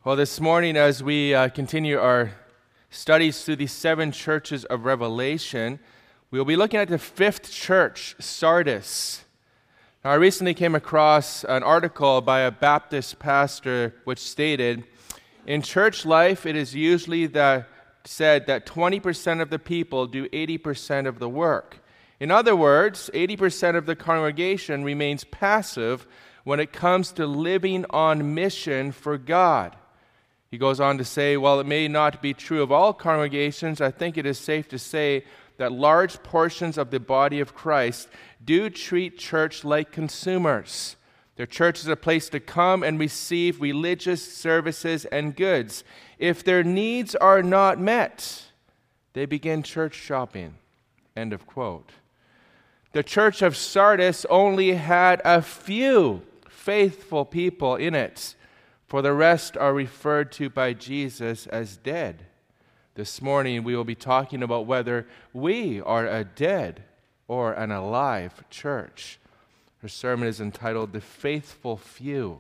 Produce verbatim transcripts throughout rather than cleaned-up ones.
Well, this morning, as we uh, continue our studies through the seven churches of Revelation, we'll be looking at the fifth church, Sardis. Now, I recently came across an article by a Baptist pastor which stated, in church life, it is usually the, said that twenty percent of the people do eighty percent of the work. In other words, eighty percent of the congregation remains passive when it comes to living on mission for God. He goes on to say, while it may not be true of all congregations, I think it is safe to say that large portions of the body of Christ do treat church like consumers. Their church is a place to come and receive religious services and goods. If their needs are not met, they begin church shopping. End of quote. The church of Sardis only had a few faithful people in it, for the rest are referred to by Jesus as dead. This morning we will be talking about whether we are a dead or an alive church. Her sermon is entitled, The Faithful Few.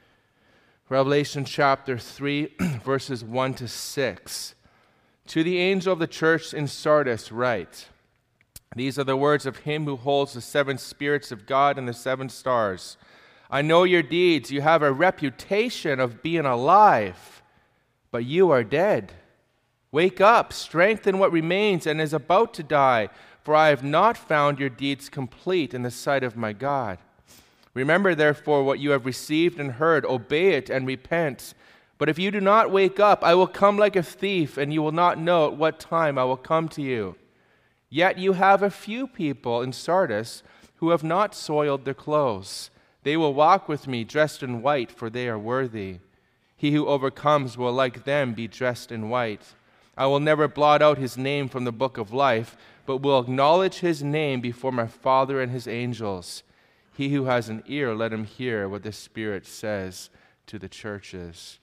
Revelation chapter three, verses one to six. To the angel of the church in Sardis write, these are the words of him who holds the seven spirits of God and the seven stars. I know your deeds. You have a reputation of being alive, but you are dead. Wake up, strengthen what remains and is about to die, for I have not found your deeds complete in the sight of my God. Remember, therefore, what you have received and heard. Obey it and repent. But if you do not wake up, I will come like a thief, and you will not know at what time I will come to you. Yet you have a few people in Sardis who have not soiled their clothes. They will walk with me dressed in white, for they are worthy. He who overcomes will, like them, be dressed in white. I will never blot out his name from the book of life, but will acknowledge his name before my Father and his angels. He who has an ear, let him hear what the Spirit says to the churches.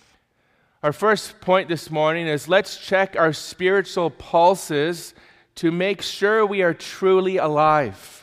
Our first point this morning is let's check our spiritual pulses to make sure we are truly alive.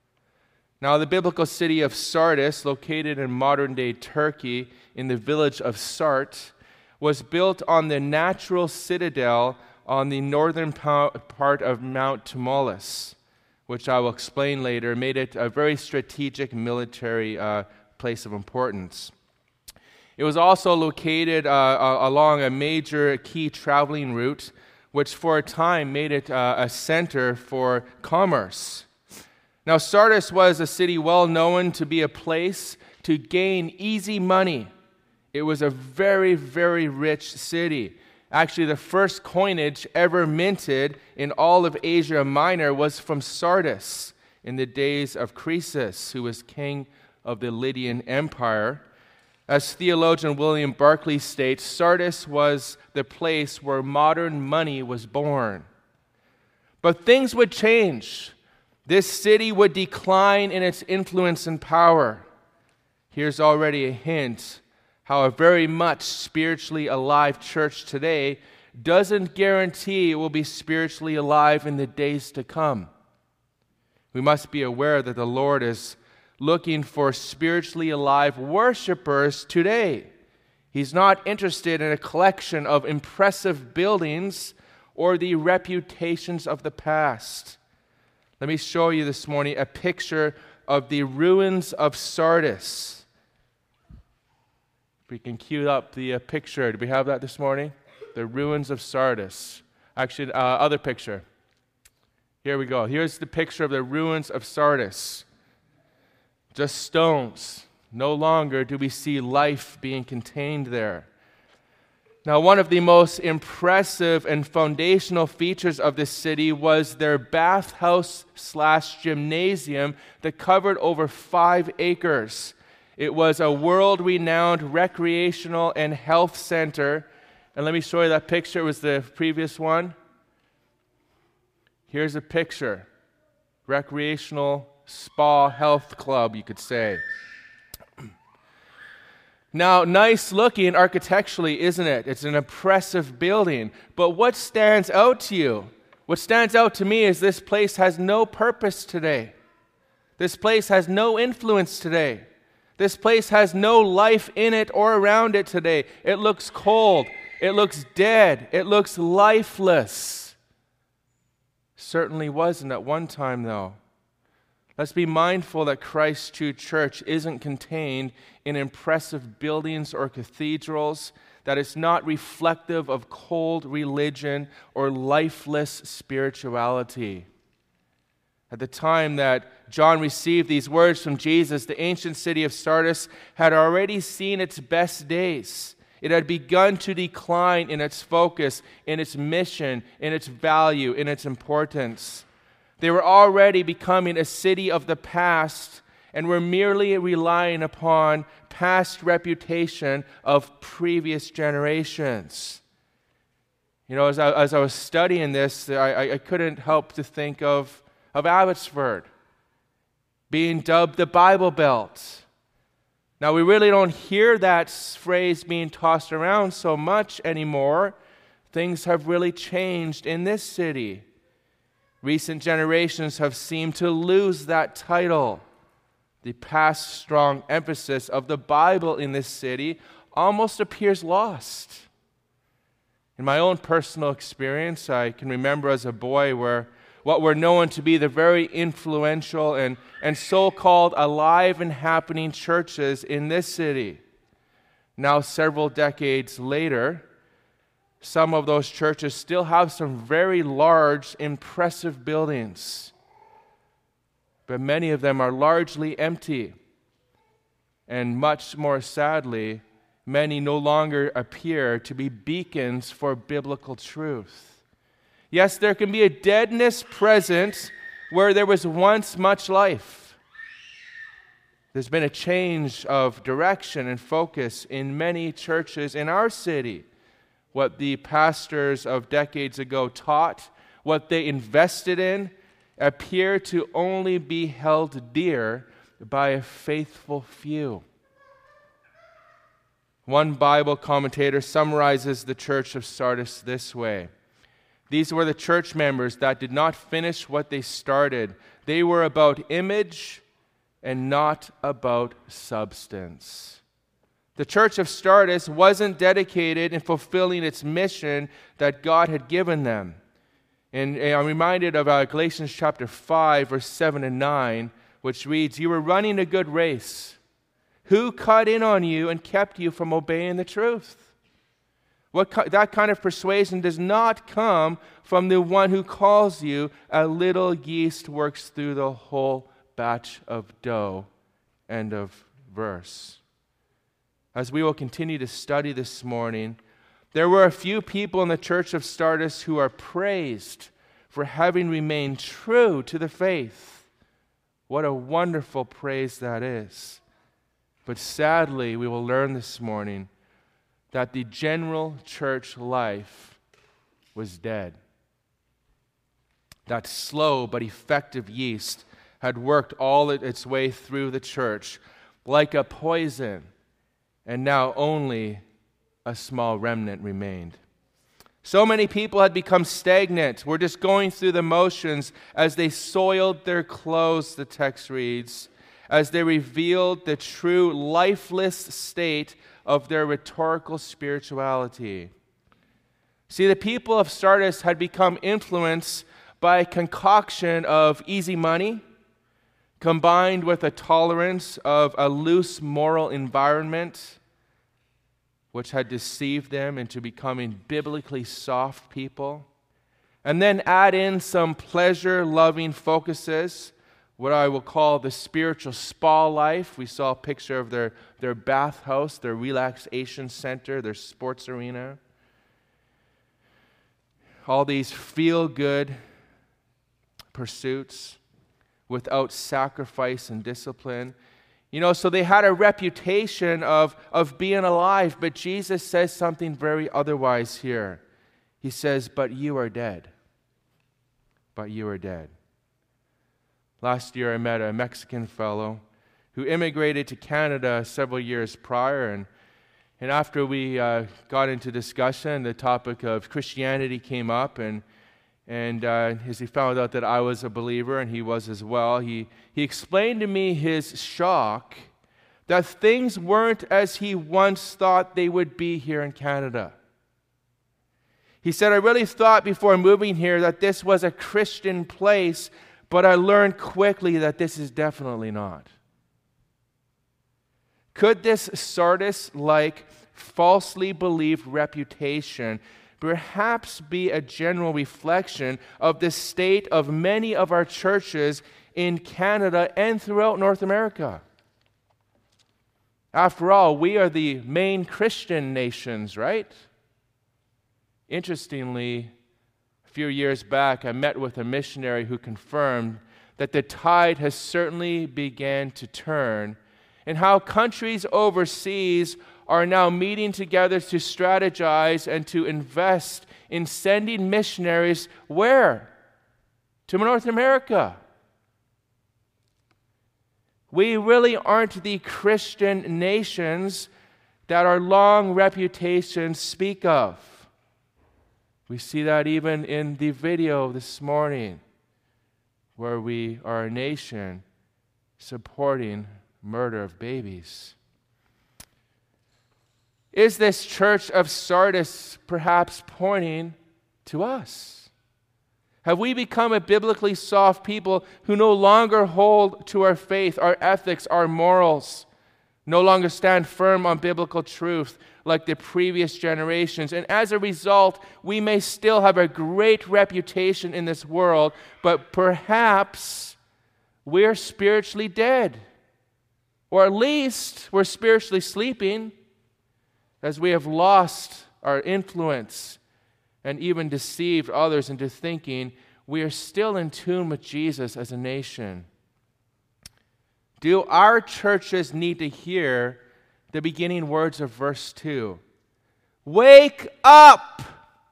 Now, the biblical city of Sardis, located in modern-day Turkey in the village of Sart, was built on the natural citadel on the northern part of Mount Tmolus, which I will explain later, made it a very strategic military uh, place of importance. It was also located uh, along a major key traveling route, which for a time made it uh, a center for commerce. Now, Sardis was a city well known to be a place to gain easy money. It was a very, very rich city. Actually, the first coinage ever minted in all of Asia Minor was from Sardis in the days of Croesus, who was king of the Lydian Empire. As theologian William Barclay states, Sardis was the place where modern money was born. But things would change. This city would decline in its influence and power. Here's already a hint how a very much spiritually alive church today doesn't guarantee it will be spiritually alive in the days to come. We must be aware that the Lord is looking for spiritually alive worshipers today. He's not interested in a collection of impressive buildings or the reputations of the past. Let me show you this morning a picture of the ruins of Sardis. We can cue up the uh, picture. Do we have that this morning? The ruins of Sardis. Actually, uh, other picture. Here we go. Here's the picture of the ruins of Sardis. Just stones. No longer do we see life being contained there. Now, one of the most impressive and foundational features of this city was their bathhouse slash gymnasium that covered over five acres. It was a world-renowned recreational and health center. And let me show you that picture. It was the previous one. Here's a picture. Recreational spa health club, you could say. Now, nice looking architecturally, isn't it? It's an impressive building. But what stands out to you? What stands out to me is this place has no purpose today. This place has no influence today. This place has no life in it or around it today. It looks cold. It looks dead. It looks lifeless. Certainly wasn't at one time, though. Let's be mindful that Christ's true church isn't contained in impressive buildings or cathedrals, that it's not reflective of cold religion or lifeless spirituality. At the time that John received these words from Jesus, the ancient city of Sardis had already seen its best days. It had begun to decline in its focus, in its mission, in its value, in its importance. They were already becoming a city of the past and were merely relying upon past reputation of previous generations. You know, as I, as I was studying this, I, I couldn't help to think of, of Abbotsford being dubbed the Bible Belt. Now, we really don't hear that phrase being tossed around so much anymore. Things have really changed in this city. Recent generations have seemed to lose that title. The past strong emphasis of the Bible in this city almost appears lost. In my own personal experience, I can remember as a boy where what were known to be the very influential and, and so-called alive and happening churches in this city. Now, several decades later, some of those churches still have some very large, impressive buildings, but many of them are largely empty. And much more sadly, many no longer appear to be beacons for biblical truth. Yes, there can be a deadness present where there was once much life. There's been a change of direction and focus in many churches in our city. What the pastors of decades ago taught, what they invested in, appear to only be held dear by a faithful few. One Bible commentator summarizes the church of Sardis this way: these were the church members that did not finish what they started. They were about image and not about substance. The church of Sardis wasn't dedicated in fulfilling its mission that God had given them. And I'm reminded of uh, Galatians chapter five, verse seven and nine, which reads, "You were running a good race. Who cut in on you and kept you from obeying the truth?" What co- that kind of persuasion does not come from the one who calls you. A little yeast works through the whole batch of dough. End of verse. As we will continue to study this morning, there were a few people in the church of Sardis who are praised for having remained true to the faith. What a wonderful praise that is. But sadly, we will learn this morning that the general church life was dead. That slow but effective yeast had worked all its way through the church like a poison, and now only a small remnant remained. So many people had become stagnant, were just going through the motions as they soiled their clothes, the text reads, as they revealed the true lifeless state of their rhetorical spirituality. See, the people of Sardis had become influenced by a concoction of easy money, combined with a tolerance of a loose moral environment, which had deceived them into becoming biblically soft people. And then add in some pleasure-loving focuses, what I will call the spiritual spa life. We saw a picture of their, their bathhouse, their relaxation center, their sports arena. All these feel-good pursuits without sacrifice and discipline. You know, so they had a reputation of, of being alive, but Jesus says something very otherwise here. He says, but you are dead. But you are dead. Last year I met a Mexican fellow who immigrated to Canada several years prior, and, and after we uh, got into discussion, the topic of Christianity came up, and And uh, as he found out that I was a believer, and he was as well, he, he explained to me his shock that things weren't as he once thought they would be here in Canada. He said, I really thought before moving here that this was a Christian place, but I learned quickly that this is definitely not. Could this Sardis-like, falsely believed reputation perhaps be a general reflection of the state of many of our churches in Canada and throughout North America? After all, we are the main Christian nations, right? Interestingly, a few years back, I met with a missionary who confirmed that the tide has certainly begun to turn, and how countries overseas are now meeting together to strategize and to invest in sending missionaries where? To North America. We really aren't the Christian nations that our long reputations speak of. We see that even in the video this morning, where we are a nation supporting murder of babies. Is this church of Sardis perhaps pointing to us? Have we become a biblically soft people who no longer hold to our faith, our ethics, our morals, no longer stand firm on biblical truth like the previous generations? And as a result, we may still have a great reputation in this world, but perhaps we're spiritually dead. Or at least we're spiritually sleeping, as we have lost our influence and even deceived others into thinking we are still in tune with Jesus as a nation. Do our churches need to hear the beginning words of verse two? Wake up!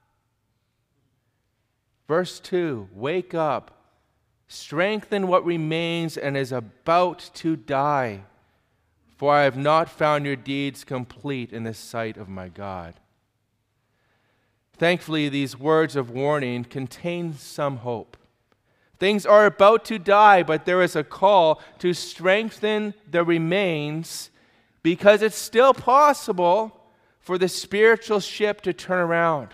Verse two, wake up. Strengthen what remains and is about to die, for I have not found your deeds complete in the sight of my God. Thankfully, these words of warning contain some hope. Things are about to die, but there is a call to strengthen the remains, because it's still possible for the spiritual ship to turn around.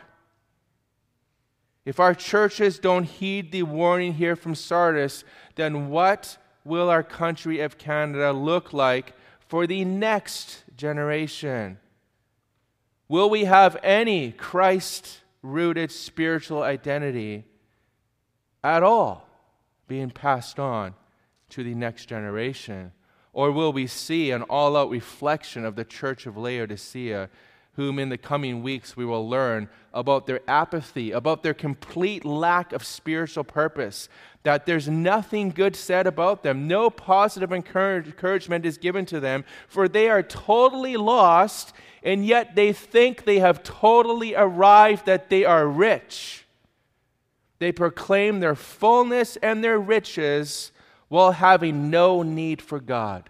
If our churches don't heed the warning here from Sardis, then what will our country of Canada look like for the next generation? Will we have any Christ-rooted spiritual identity at all being passed on to the next generation? Or will we see an all-out reflection of the church of Laodicea, whom in the coming weeks we will learn about their apathy, about their complete lack of spiritual purpose, that there's nothing good said about them, no positive encourage, encouragement is given to them, for they are totally lost, and yet they think they have totally arrived, that they are rich. They proclaim their fullness and their riches while having no need for God.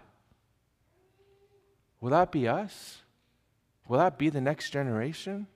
Will that be us? Will that be the next generation?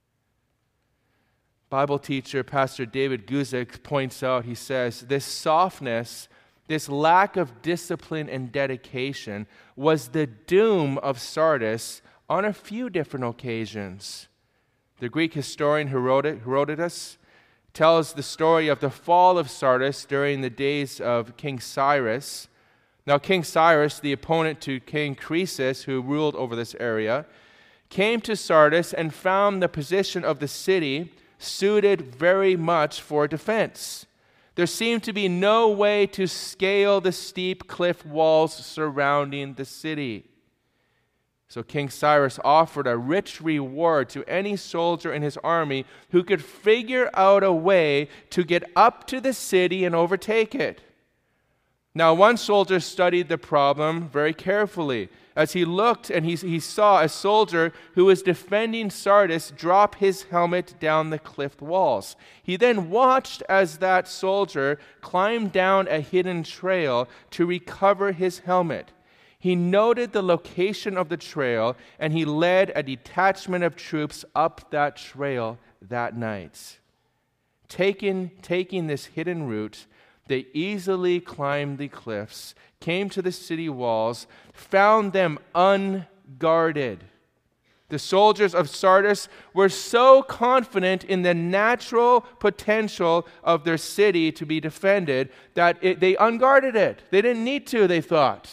Bible teacher, Pastor David Guzik points out, he says, this softness, this lack of discipline and dedication was the doom of Sardis on a few different occasions. The Greek historian Herodotus tells the story of the fall of Sardis during the days of King Cyrus. Now, King Cyrus, the opponent to King Croesus, who ruled over this area, came to Sardis and found the position of the city suited very much for defense. There seemed to be no way to scale the steep cliff walls surrounding the city. So King Cyrus offered a rich reward to any soldier in his army who could figure out a way to get up to the city and overtake it. Now, one soldier studied the problem very carefully. As he looked and he, he saw a soldier who was defending Sardis drop his helmet down the cliff walls. He then watched as that soldier climbed down a hidden trail to recover his helmet. He noted the location of the trail, and he led a detachment of troops up that trail that night. Taking, taking this hidden route, they easily climbed the cliffs, came to the city walls, found them unguarded. The soldiers of Sardis were so confident in the natural potential of their city to be defended that it, they unguarded it. They didn't need to, they thought.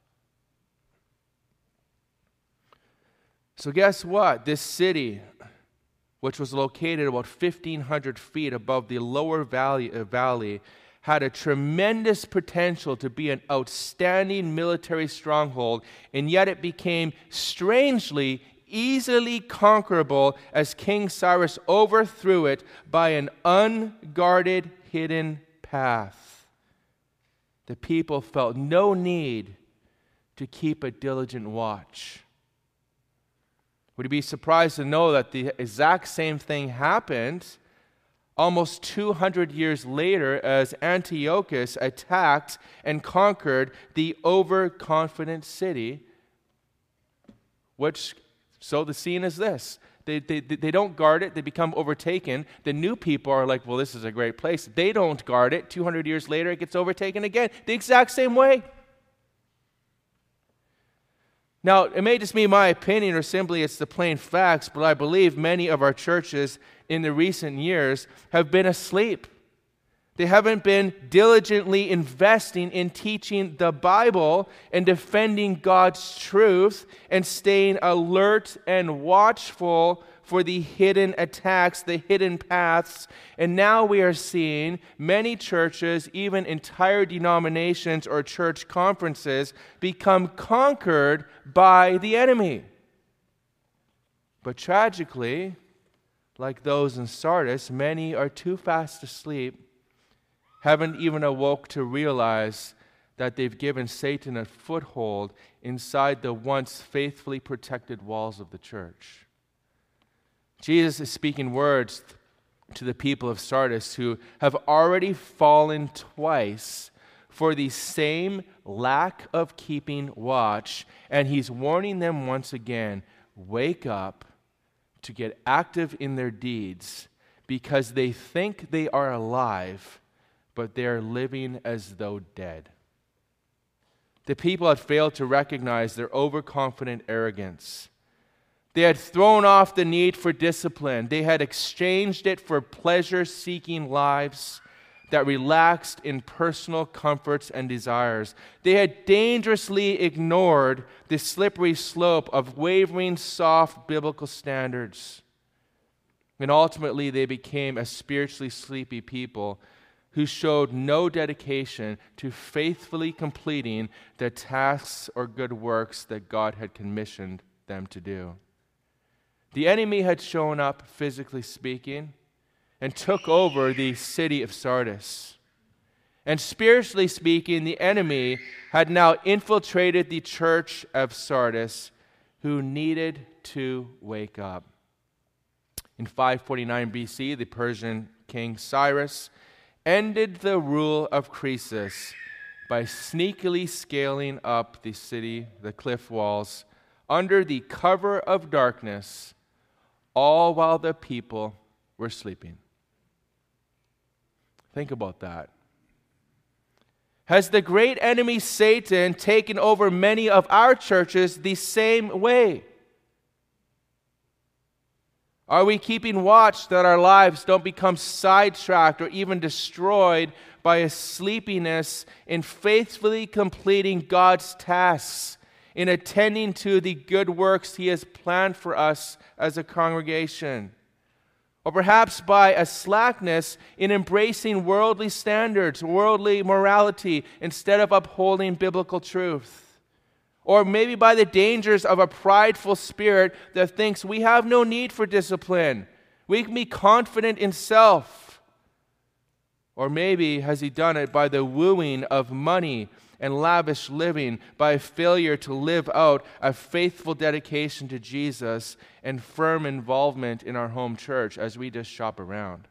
So guess what? This city, which was located about fifteen hundred feet above the lower valley, uh, valley, had a tremendous potential to be an outstanding military stronghold, and yet it became strangely easily conquerable as King Cyrus overthrew it by an unguarded hidden path. The people felt no need to keep a diligent watch. Would you be surprised to know that the exact same thing happened almost two hundred years later as Antiochus attacked and conquered the overconfident city, which, so the scene is this. They, they, they don't guard it. They become overtaken. The new people are like, well, this is a great place. They don't guard it. two hundred years later, it gets overtaken again. The exact same way. Now, it may just be my opinion or simply it's the plain facts, but I believe many of our churches in the recent years have been asleep. They haven't been diligently investing in teaching the Bible and defending God's truth and staying alert and watchful for the hidden attacks, the hidden paths. And now we are seeing many churches, even entire denominations or church conferences, become conquered by the enemy. But tragically, like those in Sardis, many are too fast asleep, haven't even awoke to realize that they've given Satan a foothold inside the once faithfully protected walls of the church. Jesus is speaking words to the people of Sardis who have already fallen twice for the same lack of keeping watch, and he's warning them once again, wake up to get active in their deeds because they think they are alive, but they are living as though dead. The people had failed to recognize their overconfident arrogance. They had thrown off the need for discipline. They had exchanged it for pleasure-seeking lives that relaxed in personal comforts and desires. They had dangerously ignored the slippery slope of wavering, soft biblical standards. And ultimately, they became a spiritually sleepy people who showed no dedication to faithfully completing the tasks or good works that God had commissioned them to do. The enemy had shown up, physically speaking, and took over the city of Sardis. And spiritually speaking, the enemy had now infiltrated the church of Sardis, who needed to wake up. In five forty-nine B C, the Persian king Cyrus ended the rule of Croesus by sneakily scaling up the city, the cliff walls, under the cover of darkness, all while the people were sleeping. Think about that. Has the great enemy Satan taken over many of our churches the same way? Are we keeping watch that our lives don't become sidetracked or even destroyed by a sleepiness in faithfully completing God's tasks, in attending to the good works He has planned for us as a congregation? Or perhaps by a slackness in embracing worldly standards, worldly morality, instead of upholding biblical truth? Or maybe by the dangers of a prideful spirit that thinks we have no need for discipline. We can be confident in self. Or maybe has he done it by the wooing of money and lavish living, by a failure to live out a faithful dedication to Jesus and firm involvement in our home church as we just shop around?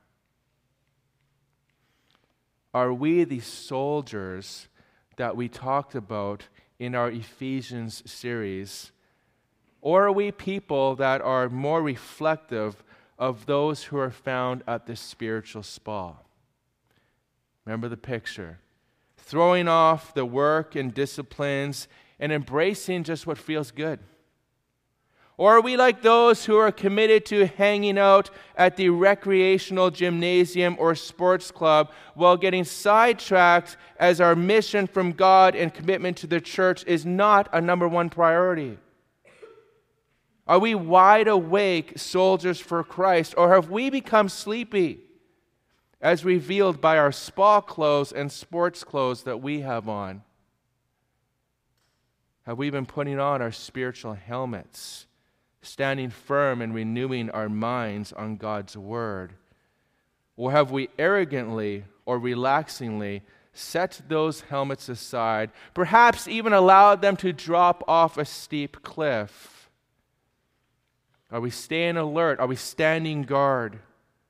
Are we the soldiers that we talked about in our Ephesians series? Or are we people that are more reflective of those who are found at the spiritual spa? Remember the picture. Throwing off the work and disciplines and embracing just what feels good. Or are we like those who are committed to hanging out at the recreational gymnasium or sports club while getting sidetracked as our mission from God and commitment to the church is not a number one priority? Are we wide awake soldiers for Christ, or have we become sleepy as revealed by our spa clothes and sports clothes that we have on? Have we been putting on our spiritual helmets, standing firm and renewing our minds on God's word? Or have we arrogantly or relaxingly set those helmets aside, perhaps even allowed them to drop off a steep cliff? Are we staying alert? Are we standing guard?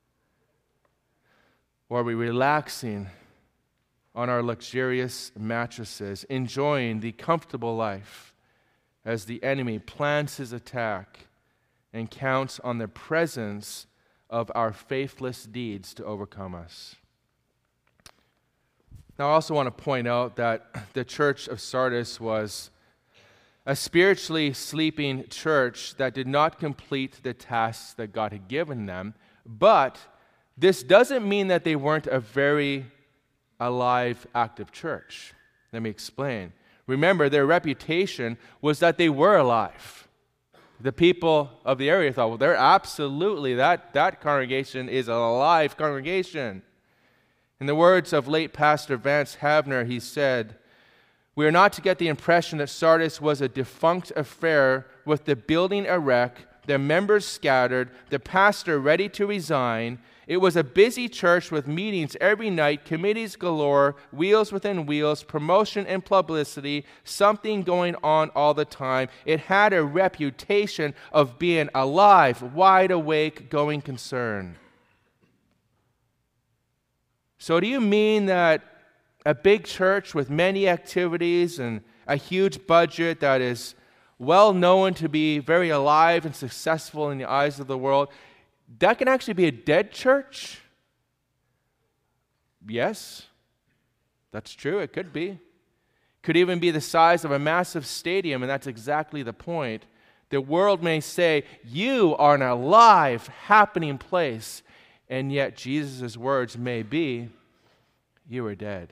Or are we relaxing on our luxurious mattresses, enjoying the comfortable life as the enemy plans his attack and counts on the presence of our faithless deeds to overcome us? Now, I also want to point out that the church of Sardis was a spiritually sleeping church that did not complete the tasks that God had given them, but this doesn't mean that they weren't a very alive, active church. Let me explain. Remember, their reputation was that they were alive. The people of the area thought, well, they're absolutely, that, that congregation is an alive congregation. In the words of late Pastor Vance Havner, he said, "We are not to get the impression that Sardis was a defunct affair with the building a wreck, the members scattered, the pastor ready to resign. It was a busy church with meetings every night, committees galore, wheels within wheels, promotion and publicity, something going on all the time. It had a reputation of being alive, wide awake, going concern." So do you mean that a big church with many activities and a huge budget that is well known to be very alive and successful in the eyes of the world, that can actually be a dead church? Yes, that's true. It could be. Could even be the size of a massive stadium, and that's exactly the point. The world may say, you are an alive, happening place, and yet Jesus' words may be, you are dead.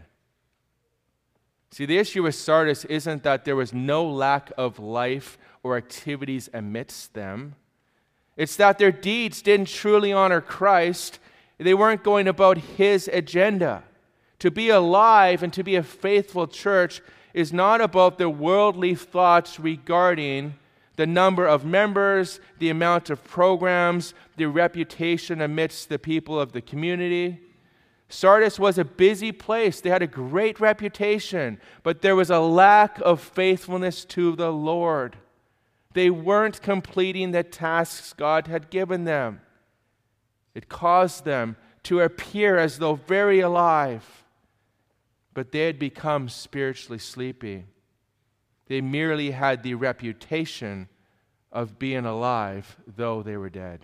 See, the issue with Sardis isn't that there was no lack of life or activities amidst them. It's that their deeds didn't truly honor Christ. They weren't going about His agenda. To be alive and to be a faithful church is not about the worldly thoughts regarding the number of members, the amount of programs, the reputation amidst the people of the community. Sardis was a busy place. They had a great reputation, but there was a lack of faithfulness to the Lord. They weren't completing the tasks God had given them. It caused them to appear as though very alive, but they had become spiritually sleepy. They merely had the reputation of being alive, though they were dead.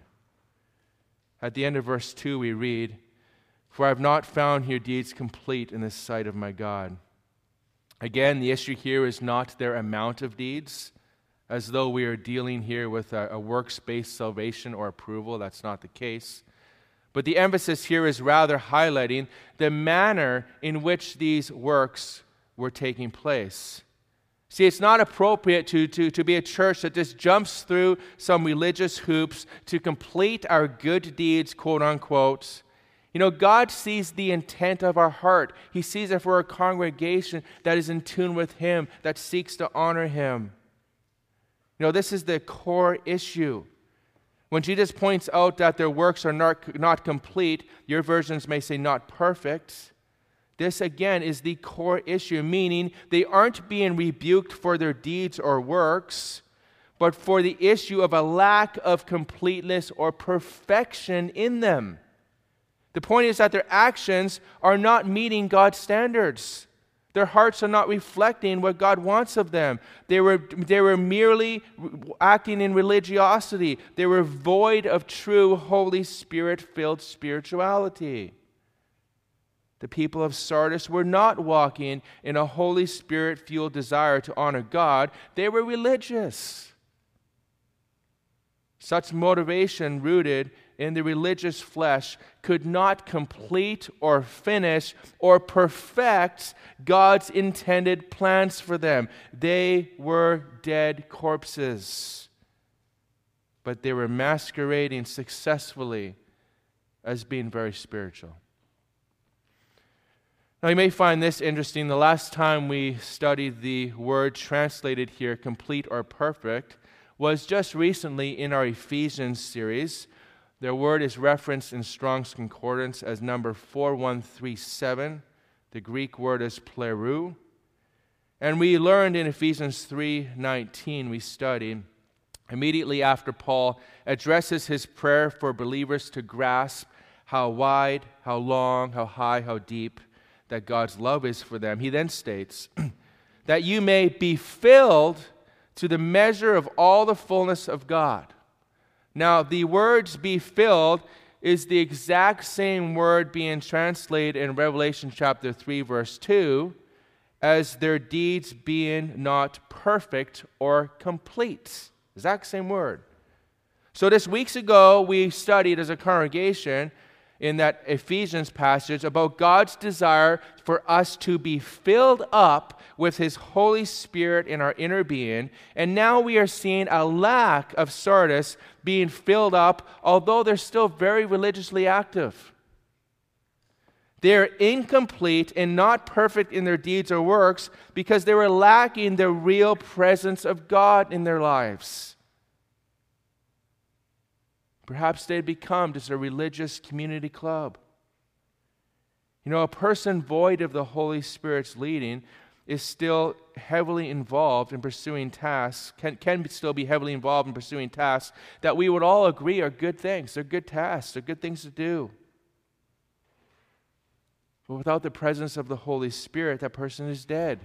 At the end of verse two, we read, "For I have not found your deeds complete in the sight of my God." Again, the issue here is not their amount of deeds, as though we are dealing here with a, a works-based salvation or approval. That's not the case. But the emphasis here is rather highlighting the manner in which these works were taking place. See, it's not appropriate to, to, to be a church that just jumps through some religious hoops to complete our good deeds, quote unquote. You know, God sees the intent of our heart. He sees if we're a congregation that is in tune with Him, that seeks to honor Him. You know, this is the core issue. When Jesus points out that their works are not, not complete, your versions may say not perfect. This, again, is the core issue, meaning they aren't being rebuked for their deeds or works, but for the issue of a lack of completeness or perfection in them. The point is that their actions are not meeting God's standards. Their hearts are not reflecting what God wants of them. They were, they were merely acting in religiosity. They were void of true Holy Spirit-filled spirituality. The people of Sardis were not walking in a Holy Spirit-fueled desire to honor God. They were religious. Such motivation rooted in the religious flesh could not complete or finish or perfect God's intended plans for them. They were dead corpses. But they were masquerading successfully as being very spiritual. Now, you may find this interesting. The last time we studied the word translated here, complete or perfect, was just recently in our Ephesians series. The word is referenced in Strong's Concordance as number four one three seven. The Greek word is plerou. And we learned in Ephesians three nineteen, we studied, immediately after Paul addresses his prayer for believers to grasp how wide, how long, how high, how deep that God's love is for them, he then states, that you may be filled to the measure of all the fullness of God. Now, the words be filled is the exact same word being translated in Revelation chapter three, verse two, as their deeds being not perfect or complete. Exact same word. So this weeks ago, we studied as a congregation in that Ephesians passage about God's desire for us to be filled up with His Holy Spirit in our inner being. And now we are seeing a lack of Sardis being filled up, although they're still very religiously active. They're incomplete and not perfect in their deeds or works because they were lacking the real presence of God in their lives. Perhaps they'd become just a religious community club. You know, a person void of the Holy Spirit's leading is still heavily involved in pursuing tasks, can, can still be heavily involved in pursuing tasks that we would all agree are good things. They're good tasks. They're good things to do. But without the presence of the Holy Spirit, that person is dead.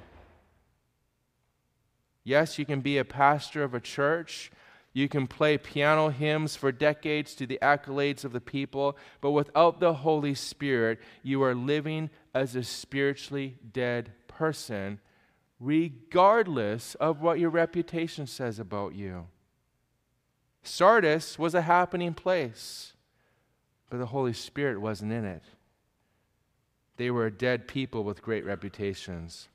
Yes, you can be a pastor of a church. You can play piano hymns for decades to the accolades of the people, but without the Holy Spirit, you are living as a spiritually dead person, regardless of what your reputation says about you. Sardis was a happening place, but the Holy Spirit wasn't in it. They were dead people with great reputations.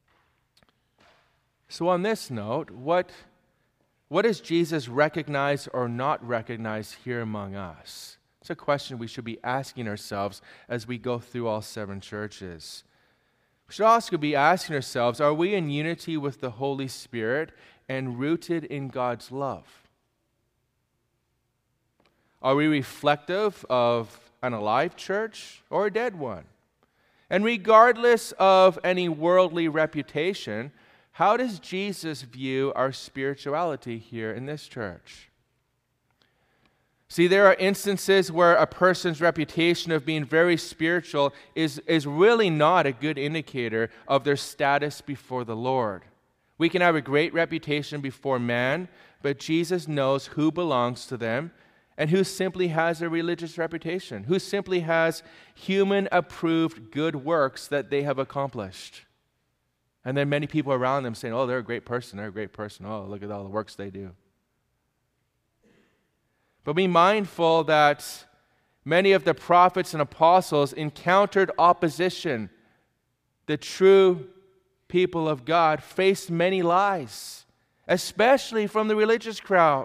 So on this note, what What does Jesus recognize or not recognize here among us? It's a question we should be asking ourselves as we go through all seven churches. We should also be asking ourselves, are we in unity with the Holy Spirit and rooted in God's love? Are we reflective of an alive church or a dead one? And regardless of any worldly reputation, how does Jesus view our spirituality here in this church? See, there are instances where a person's reputation of being very spiritual is, is really not a good indicator of their status before the Lord. We can have a great reputation before man, but Jesus knows who belongs to them and who simply has a religious reputation, who simply has human-approved good works that they have accomplished. And then many people around them saying, oh, they're a great person, they're a great person. Oh, look at all the works they do. But be mindful that many of the prophets and apostles encountered opposition. The true people of God faced many lies, especially from the religious crowd.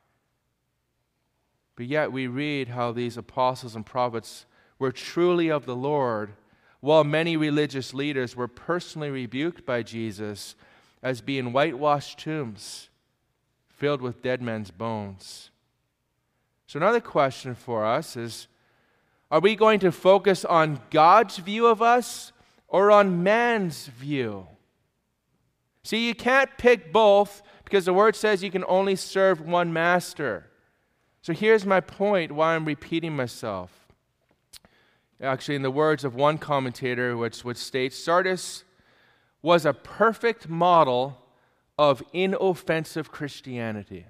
But yet we read how these apostles and prophets were truly of the Lord, while many religious leaders were personally rebuked by Jesus as being whitewashed tombs filled with dead men's bones. So another question for us is, are we going to focus on God's view of us or on man's view? See, you can't pick both because the Word says you can only serve one master. So here's my point why I'm repeating myself. Actually, in the words of one commentator, which would state, Sardis was a perfect model of inoffensive Christianity.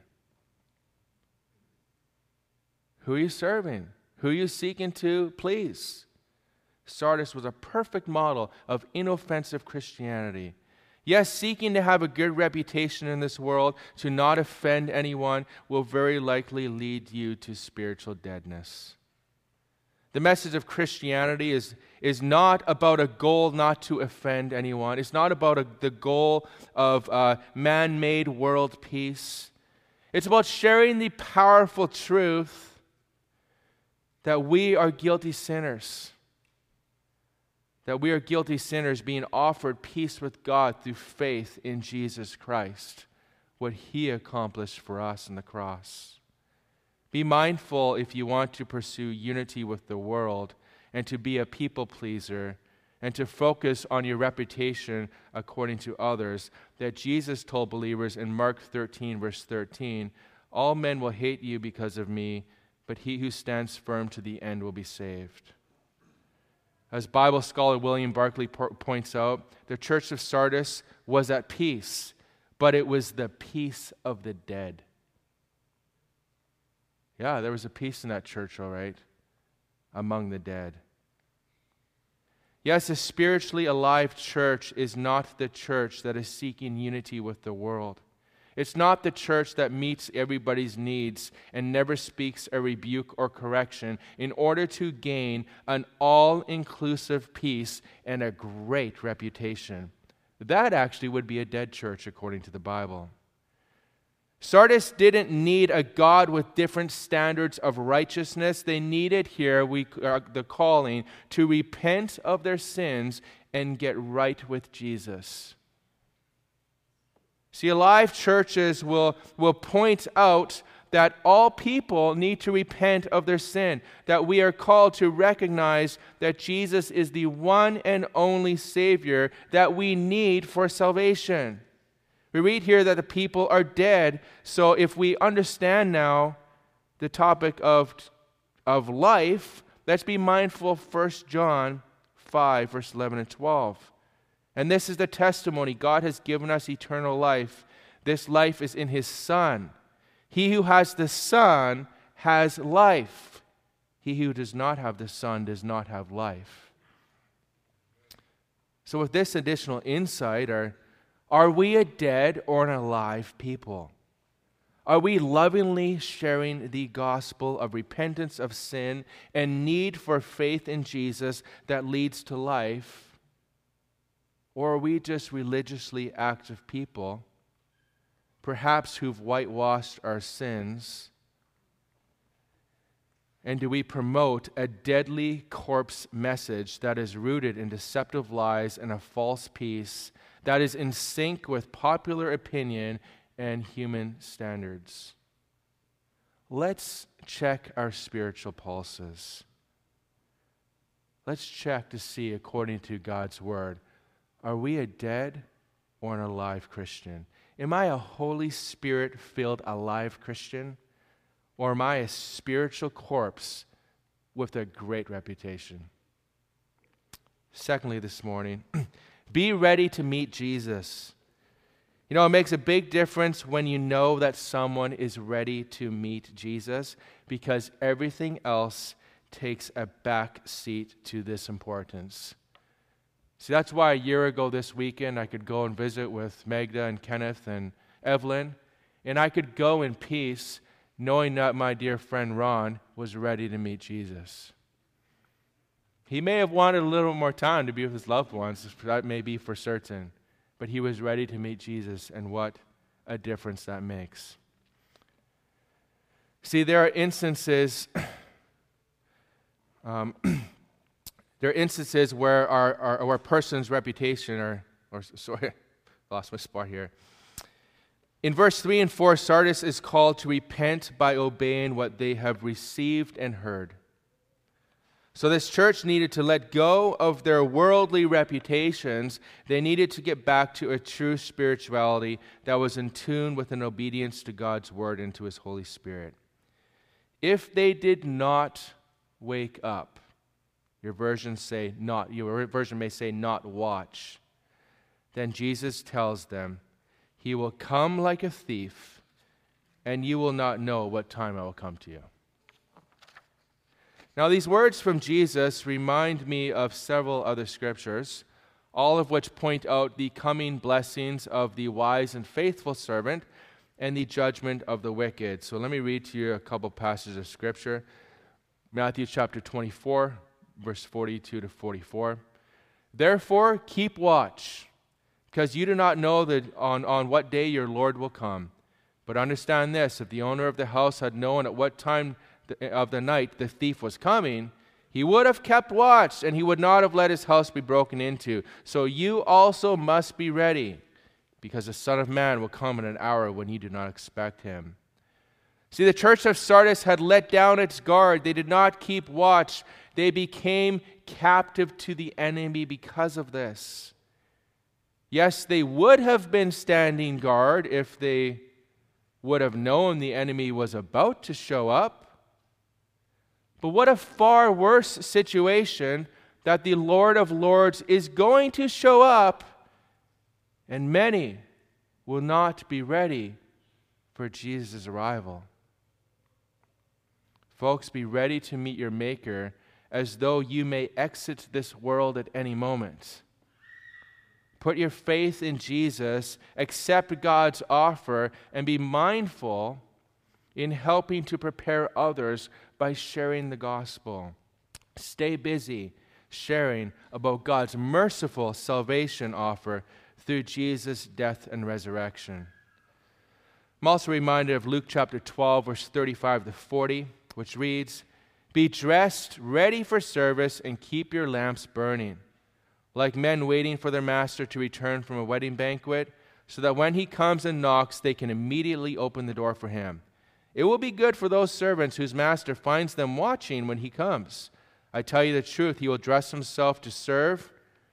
Who are you serving? Who are you seeking to please? Sardis was a perfect model of inoffensive Christianity. Yes, seeking to have a good reputation in this world, to not offend anyone, will very likely lead you to spiritual deadness. The message of Christianity is, is not about a goal not to offend anyone. It's not about a, the goal of uh, man-made world peace. It's about sharing the powerful truth that we are guilty sinners. That we are guilty sinners being offered peace with God through faith in Jesus Christ, what He accomplished for us on the cross. Be mindful if you want to pursue unity with the world and to be a people pleaser and to focus on your reputation according to others, that Jesus told believers in Mark thirteen, verse thirteen, all men will hate you because of me, but he who stands firm to the end will be saved. As Bible scholar William Barclay po- points out, the church of Sardis was at peace, but it was the peace of the dead. Yeah, there was a peace in that church, all right, among the dead. Yes, a spiritually alive church is not the church that is seeking unity with the world. It's not the church that meets everybody's needs and never speaks a rebuke or correction in order to gain an all-inclusive peace and a great reputation. That actually would be a dead church according to the Bible. Sardis didn't need a God with different standards of righteousness. They needed here we, uh, the calling to repent of their sins and get right with Jesus. See, alive churches will, will point out that all people need to repent of their sin, that we are called to recognize that Jesus is the one and only Savior that we need for salvation. We read here that the people are dead, so if we understand now the topic of, of life, let's be mindful of First John five, verse eleven and twelve. And this is the testimony. God has given us eternal life. This life is in His Son. He who has the Son has life. He who does not have the Son does not have life. So with this additional insight, are, are we a dead or an alive people? Are we lovingly sharing the gospel of repentance of sin and need for faith in Jesus that leads to life? Or are we just religiously active people, perhaps who've whitewashed our sins? And do we promote a deadly corpse message that is rooted in deceptive lies and a false peace that is in sync with popular opinion and human standards? Let's check our spiritual pulses. Let's check to see, according to God's Word, are we a dead or an alive Christian? Am I a Holy Spirit-filled alive Christian? Or am I a spiritual corpse with a great reputation? Secondly, this morning, be ready to meet Jesus. You know, it makes a big difference when you know that someone is ready to meet Jesus, because everything else takes a back seat to this importance. See, that's why a year ago this weekend I could go and visit with Magda and Kenneth and Evelyn, and I could go in peace knowing that my dear friend Ron was ready to meet Jesus. He may have wanted a little more time to be with his loved ones, that may be for certain, but he was ready to meet Jesus, and what a difference that makes. See, there are instances um, There are instances where our, our, our person's reputation, or, or sorry, lost my spot here. In verse three and four, Sardis is called to repent by obeying what they have received and heard. So this church needed to let go of their worldly reputations. They needed to get back to a true spirituality that was in tune with an obedience to God's Word and to His Holy Spirit. If they did not wake up, Your versions say not, your version may say not watch. Then Jesus tells them, He will come like a thief, and you will not know what time I will come to you. Now, these words from Jesus remind me of several other scriptures, all of which point out the coming blessings of the wise and faithful servant and the judgment of the wicked. So let me read to you a couple passages of scripture. Matthew chapter twenty-four, verse forty-two to forty-four. Therefore, keep watch, because you do not know that on, on what day your Lord will come. But understand this, if the owner of the house had known at what time of the night the thief was coming, he would have kept watch, and he would not have let his house be broken into. So you also must be ready, because the Son of Man will come in an hour when you do not expect him. See, the church of Sardis had let down its guard. They did not keep watch. They became captive to the enemy because of this. Yes, they would have been standing guard if they would have known the enemy was about to show up. But what a far worse situation that the Lord of Lords is going to show up, and many will not be ready for Jesus' arrival. Folks, be ready to meet your Maker as though you may exit this world at any moment. Put your faith in Jesus, accept God's offer, and be mindful in helping to prepare others by sharing the gospel. Stay busy sharing about God's merciful salvation offer through Jesus' death and resurrection. I'm also reminded of Luke chapter twelve, verse thirty-five to forty, which reads, "Be dressed, ready for service, and keep your lamps burning, like men waiting for their master to return from a wedding banquet, so that when he comes and knocks, they can immediately open the door for him. It will be good for those servants whose master finds them watching when he comes. I tell you the truth, he will dress himself to serve,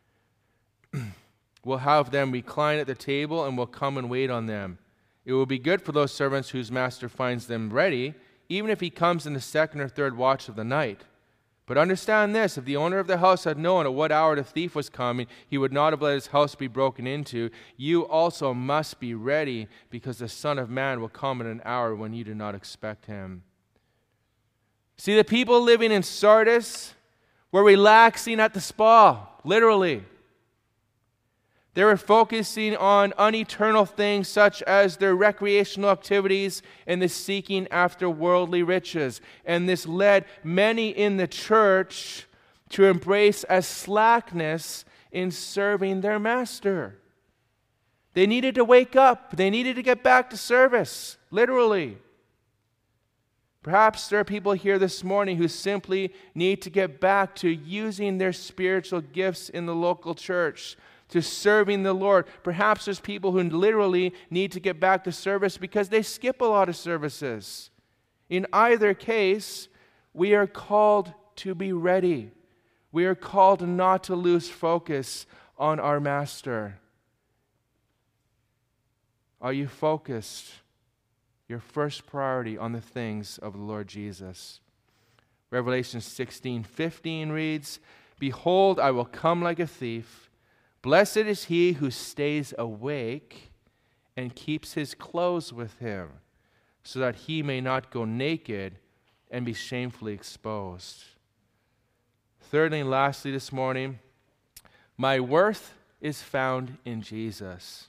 will have them recline at the table, and will come and wait on them. It will be good for those servants whose master finds them ready, even if he comes in the second or third watch of the night. But understand this, if the owner of the house had known at what hour the thief was coming, he would not have let his house be broken into. You also must be ready, because the Son of Man will come in an hour when you do not expect him." See, the people living in Sardis were relaxing at the spa, literally. They were focusing on uneternal things such as their recreational activities and the seeking after worldly riches. And this led many in the church to embrace a slackness in serving their master. They needed to wake up. They needed to get back to service, literally. Perhaps there are people here this morning who simply need to get back to using their spiritual gifts in the local church, to serving the Lord. Perhaps there's people who literally need to get back to service because they skip a lot of services. In either case, we are called to be ready. We are called not to lose focus on our Master. Are you focused, your first priority, on the things of the Lord Jesus? Revelation sixteen fifteen reads, "Behold, I will come like a thief. Blessed is he who stays awake and keeps his clothes with him, so that he may not go naked and be shamefully exposed." Thirdly and lastly this morning, my worth is found in Jesus.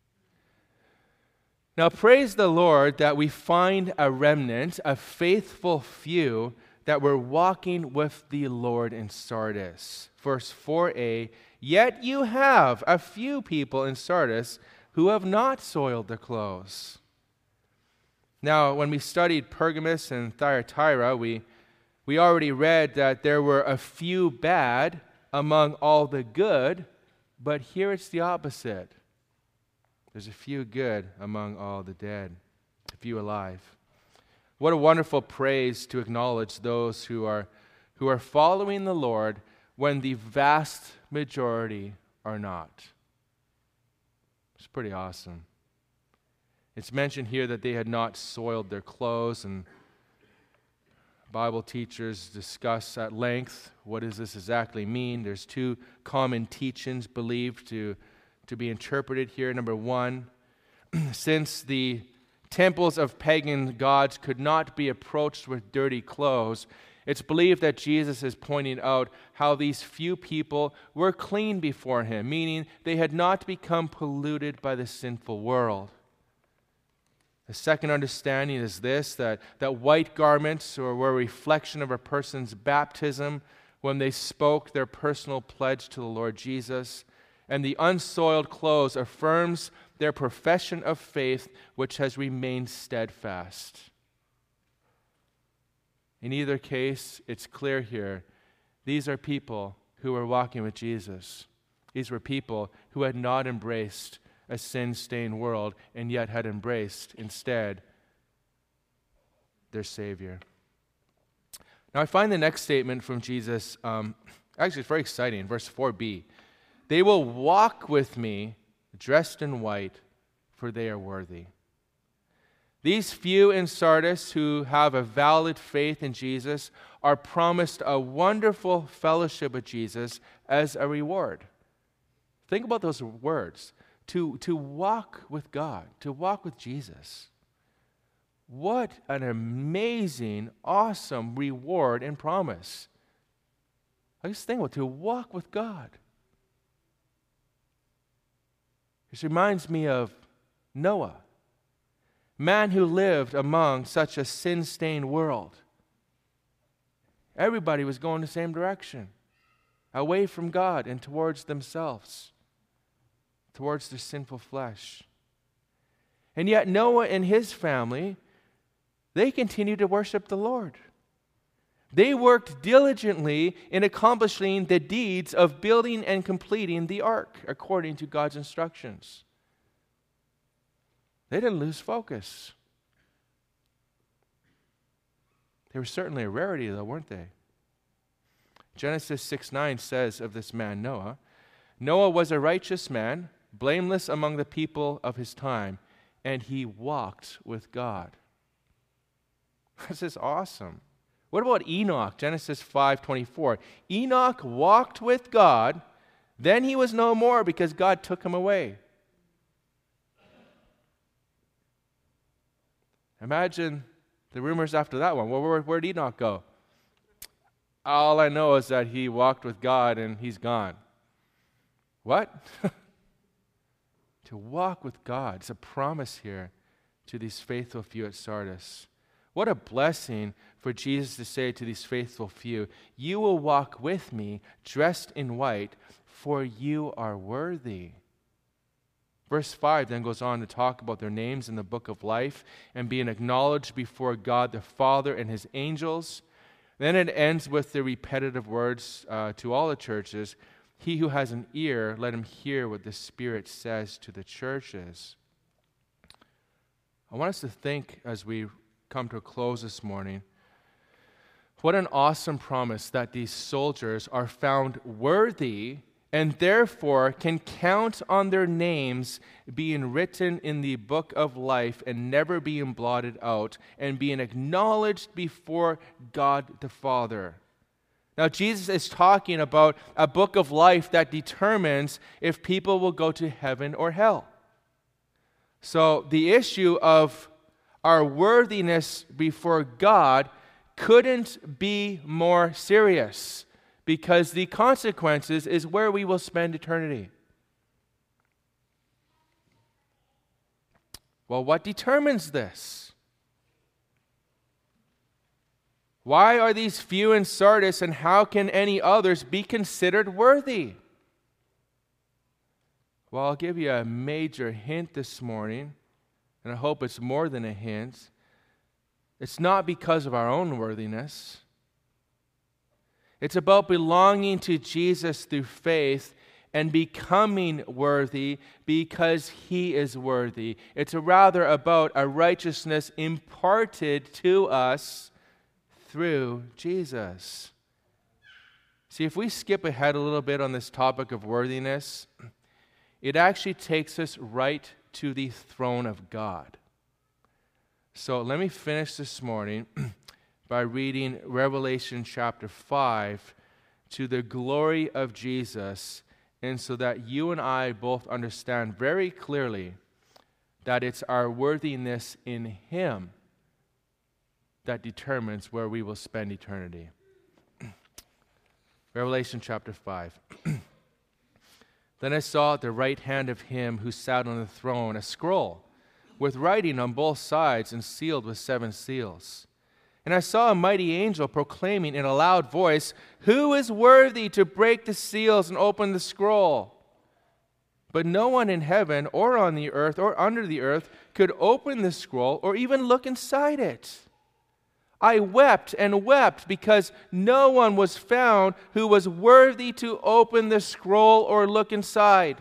Now praise the Lord that we find a remnant, a faithful few, that were walking with the Lord in Sardis. Verse four a, "Yet you have a few people in Sardis who have not soiled their clothes." Now, when we studied Pergamos and Thyatira, we, we already read that there were a few bad among all the good, but here it's the opposite. There's a few good among all the dead, a few alive. What a wonderful praise to acknowledge those who are, who are following the Lord when the vast majority are not. It's pretty awesome. It's mentioned here that they had not soiled their clothes, and Bible teachers discuss at length what does this exactly mean. There's two common teachings believed to, to be interpreted here. Number one, since the temples of pagan gods could not be approached with dirty clothes, it's believed that Jesus is pointing out how these few people were clean before him, meaning they had not become polluted by the sinful world. The second understanding is this, that, that white garments were a reflection of a person's baptism when they spoke their personal pledge to the Lord Jesus, and the unsoiled clothes affirms their profession of faith, which has remained steadfast. In either case, it's clear here, these are people who were walking with Jesus. These were people who had not embraced a sin-stained world and yet had embraced, instead, their Savior. Now, I find the next statement from Jesus, um, actually, it's very exciting. Verse four b, they will walk with me dressed in white, for they are worthy. These few in Sardis who have a valid faith in Jesus are promised a wonderful fellowship with Jesus as a reward. Think about those words. To, to walk with God, to walk with Jesus. What an amazing, awesome reward and promise. I just think about to walk with God. This reminds me of Noah, man who lived among such a sin-stained world. Everybody was going the same direction, away from God and towards themselves, towards their sinful flesh. And yet Noah and his family, they continued to worship the Lord. They worked diligently in accomplishing the deeds of building and completing the ark according to God's instructions. They didn't lose focus. They were certainly a rarity, though, weren't they? Genesis six nine says of this man, Noah, Noah was a righteous man, blameless among the people of his time, and he walked with God. This is awesome. What about Enoch? Genesis five twenty-four. Enoch walked with God, then he was no more because God took him away. Imagine the rumors after that one. Well, where, where'd Enoch go? All I know is that he walked with God and he's gone. What? To walk with God. It's a promise here to these faithful few at Sardis. What a blessing for Jesus to say to these faithful few, you will walk with me dressed in white, for you are worthy. Verse five then goes on to talk about their names in the book of life and being acknowledged before God the Father and his angels. Then it ends with the repetitive words uh, to all the churches, he who has an ear, let him hear what the Spirit says to the churches. I want us to think as we come to a close this morning, what an awesome promise that these soldiers are found worthy and therefore can count on their names being written in the book of life and never being blotted out and being acknowledged before God the Father. Now, Jesus is talking about a book of life that determines if people will go to heaven or hell. So the issue of our worthiness before God couldn't be more serious, because the consequences is where we will spend eternity. Well, what determines this? Why are these few in Sardis, and how can any others be considered worthy? Well, I'll give you a major hint this morning, and I hope it's more than a hint. It's not because of our own worthiness. It's about belonging to Jesus through faith and becoming worthy because he is worthy. It's rather about a righteousness imparted to us through Jesus. See, if we skip ahead a little bit on this topic of worthiness, it actually takes us right to the throne of God. So let me finish this morning by reading Revelation chapter five to the glory of Jesus, and so that you and I both understand very clearly that it's our worthiness in Him that determines where we will spend eternity. Revelation chapter five. Then I saw at the right hand of Him who sat on the throne a scroll with writing on both sides and sealed with seven seals. And I saw a mighty angel proclaiming in a loud voice, "Who is worthy to break the seals and open the scroll?" But no one in heaven or on the earth or under the earth could open the scroll or even look inside it. I wept and wept because no one was found who was worthy to open the scroll or look inside.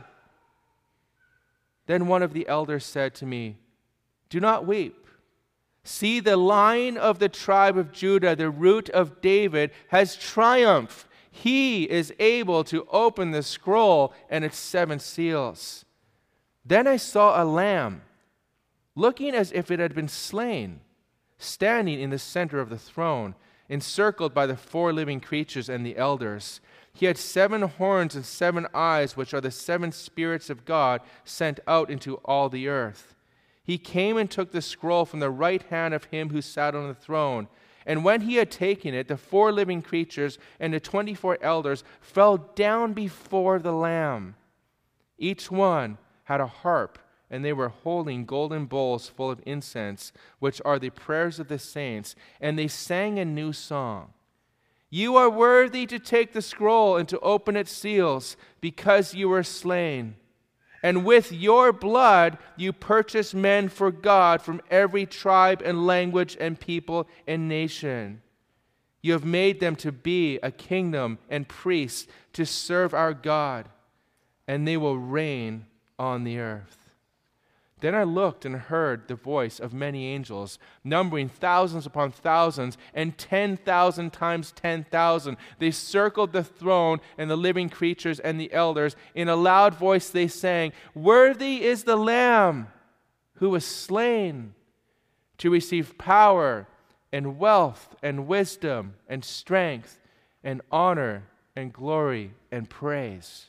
Then one of the elders said to me, "Do not weep. See, the Lion of the tribe of Judah, the Root of David, has triumphed. He is able to open the scroll and its seven seals." Then I saw a lamb, looking as if it had been slain, standing in the center of the throne, encircled by the four living creatures and the elders. He had seven horns and seven eyes, which are the seven spirits of God sent out into all the earth. He came and took the scroll from the right hand of Him who sat on the throne. And when He had taken it, the four living creatures and the twenty-four elders fell down before the Lamb. Each one had a harp, and they were holding golden bowls full of incense, which are the prayers of the saints. And they sang a new song. "You are worthy to take the scroll and to open its seals, because you were slain. And with your blood you purchased men for God from every tribe and language and people and nation. You have made them to be a kingdom and priests to serve our God, and they will reign on the earth." Then I looked and heard the voice of many angels, numbering thousands upon thousands, and ten thousand times ten thousand. They circled the throne and the living creatures and the elders. In a loud voice they sang, "Worthy is the Lamb who was slain to receive power and wealth and wisdom and strength and honor and glory and praise."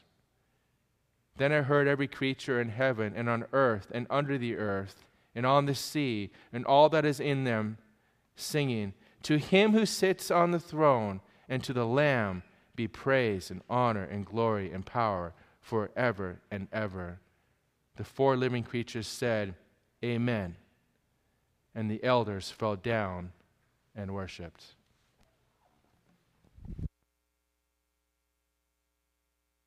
Then I heard every creature in heaven and on earth and under the earth and on the sea and all that is in them singing, "To Him who sits on the throne and to the Lamb be praise and honor and glory and power forever and ever." The four living creatures said, "Amen." And the elders fell down and worshipped.